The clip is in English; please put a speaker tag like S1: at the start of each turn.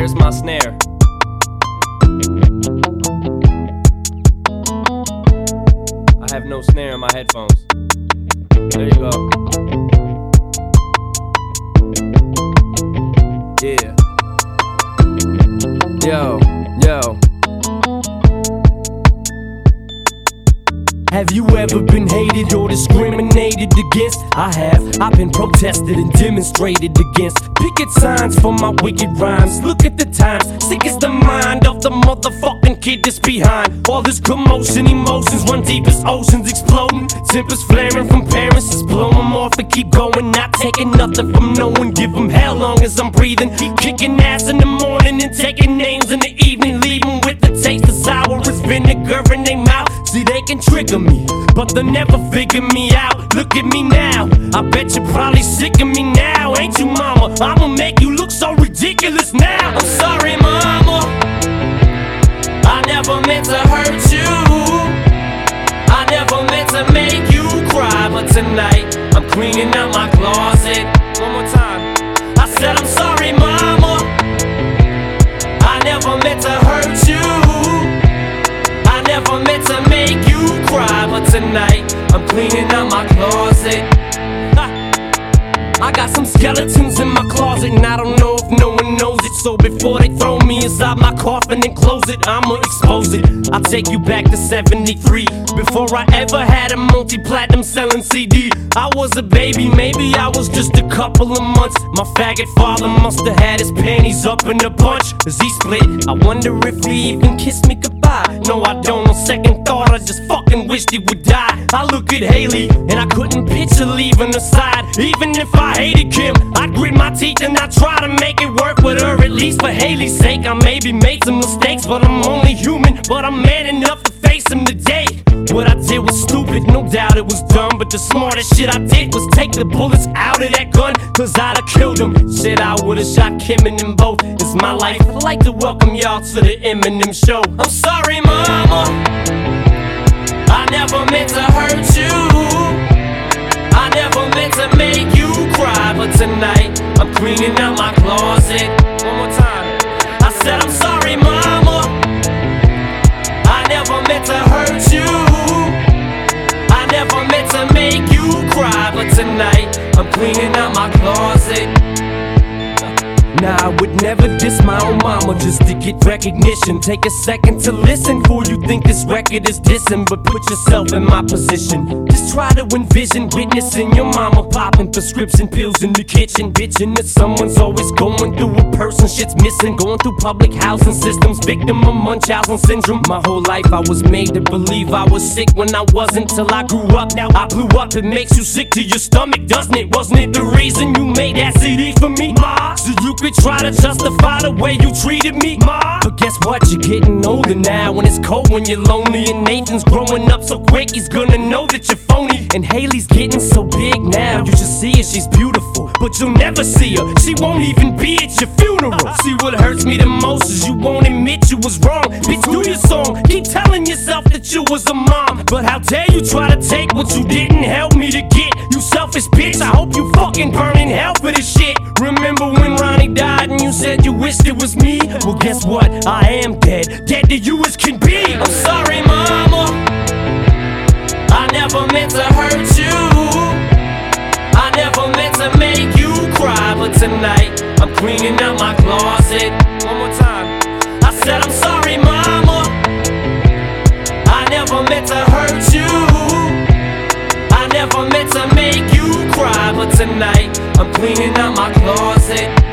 S1: Where's my snare? I have no snare in my headphones. There you go. Yeah. Yo.
S2: Have you ever been hated or discriminated against? I have. I've been protested and demonstrated against. Picket signs for my wicked rhymes. Look at the times. Sick is the mind of the motherfucking kid that's behind all this commotion. Emotions run deep as oceans exploding. Tempers flaring from parents. Just blow them off and keep going. Not taking nothing from no one. Give them hell long as I'm breathing. Keep kicking ass in the morning and taking names in the evening. Leaving with the taste of sour as vinegar in their mouth. See, they can trigger me, but they'll never figure me out. Look at me now, I bet you're probably sick of me now. Ain't you, mama? I'ma make you look so ridiculous now. I'm sorry, mama, I never meant to hurt you. I never meant to make you cry, but tonight I'm cleaning out my closet. One more time. I said I'm sorry, mama, I never meant to hurt you. I never meant to make you cry, but tonight I'm cleaning out my closet. I got some skeletons in my closet, and I don't know if no one knows it. So before they throw me inside my coffin and close it, I'ma expose it. I'll take you back to 73, before I ever had a multi-platinum selling CD. I was a baby, maybe I was just a couple of months. My faggot father must have had his panties up in a bunch, as he split. I wonder if he even kissed me goodbye. No, I don't. On second thought, I just fucking wished he would die. I look at Haley, and I couldn't picture leaving her side. Even if I hated Kim, I'd grit my teeth and I'd try to make it work with her. At least for Haley's sake, I maybe made some mistakes, but I'm only human. But I'm man enough to face them today. What I did was stupid, no doubt it was dumb, but the smartest shit I did was take the bullets out of that gun, cause I'd have killed them. Shit, I would've shot Kim and them both. It's my life. I'd like to welcome y'all to the Eminem show. I'm sorry, mama, I never meant to hurt you. I never meant to make you cry, but tonight I'm cleaning out my closet. One more time. I said I'm sorry, mama, I never meant to hurt you. I never meant to make you cry, but tonight I'm cleaning out my closet. Nah, I would never diss my own mama just to get recognition. Take a second to listen before you think this record is dissing, but put yourself in my position. Just try to envision witnessing your mama popping prescription pills in the kitchen, bitching that someone's always going through a person shit's missing. Going through public housing systems, victim of Munchausen syndrome. My whole life I was made to believe I was sick when I wasn't, till I grew up. Now I blew up. It makes you sick to your stomach, doesn't it? Wasn't it the reason you made that CD for me, ma? So you could try to justify the way you treated me, ma. But guess what? You're getting older now, and it's cold when you're lonely. And Nathan's growing up so quick, he's gonna know that you're phony. And Haley's getting so big now, you should see her, she's beautiful, but you'll never see her. She won't even be at your funeral. See, what hurts me the most is you won't admit you was wrong. Bitch, do your song, keep telling yourself that you was a mom. But how dare you try to take what you didn't help me to get? You selfish bitch, I hope you fucking burn in hell for this shit. Remember when Ronnie died and you said you wished it was me? Well, guess what? I am dead, dead to you as can be. I'm sorry, mama, I never meant to hurt you. I never meant to make you cry, but tonight I'm cleaning out my closet. One more time. I said I'm sorry, mama, I never meant to hurt you. I never meant to make you cry, but tonight I'm cleaning out my closet.